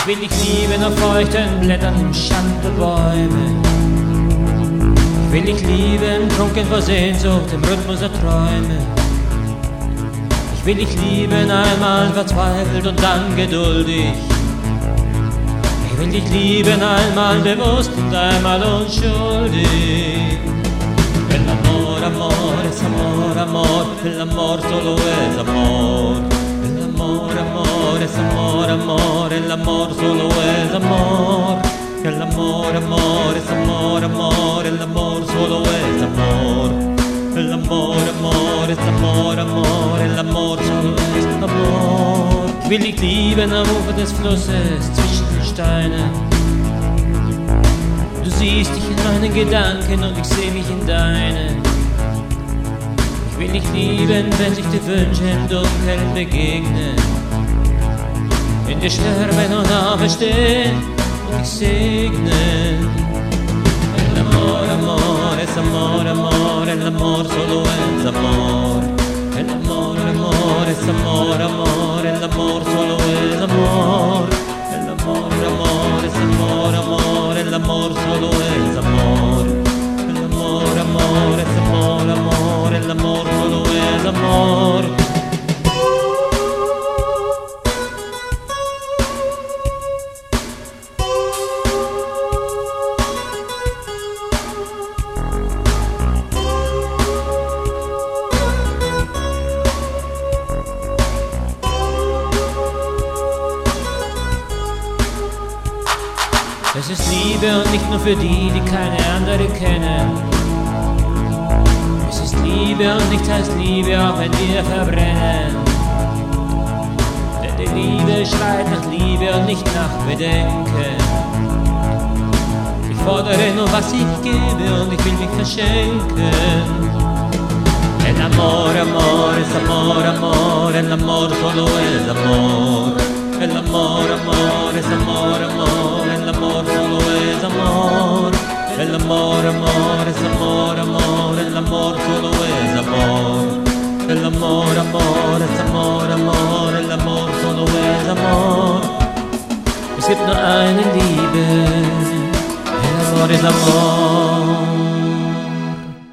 Ich will dich lieben auf feuchten Blättern im Schatten der Bäume. Ich will dich lieben, trunken vor Sehnsucht im Rhythmus der Träume. Ich will dich lieben, einmal verzweifelt und dann geduldig. Ich will dich lieben, einmal bewusst und einmal unschuldig. El amor, amor, es amor, amor, el amor solo es amor. El amor, amor, es amor, amor, el amor solo es amor. El amor, amor, es amor, amor, el amor solo es amor. El amor, amor, es amor, amor, el amor solo es amor. Ich will dich lieben am Ufer des Flusses zwischen den Steinen. Du siehst dich in meinen Gedanken und ich seh mich in deinen. Ich will dich lieben, wenn sich die Wünsche im Dunkeln begegnen. In dir schwärmen und auferstehen und dich segnen. El amor, amor, es amor, amor, el amor solo es amor. El amor, amor, es amor, amor, el amor solo es amor. El amor, amor, es amor, amor, el amor solo es amor. El amor, amor, es amor, amor, el amor solo es amor. Es ist Liebe und nicht nur für die, die keine andere kennen. Es ist Liebe und nichts heißt Liebe, auch wenn wir verbrennen. Denn die Liebe schreit nach Liebe und nicht nach Bedenken. Ich fordere nur, was ich gebe und ich will mich verschenken. El amor, amor, es amor, amor, el amor solo es amor. El amor, amor, es amor, amor, el amor solo es amor. El amor, amor, es amor, amor, el amor solo es amor. El amor, amor, es amor, amor, el amor solo es amor. Es gibt nur eine Liebe, el amor es amor.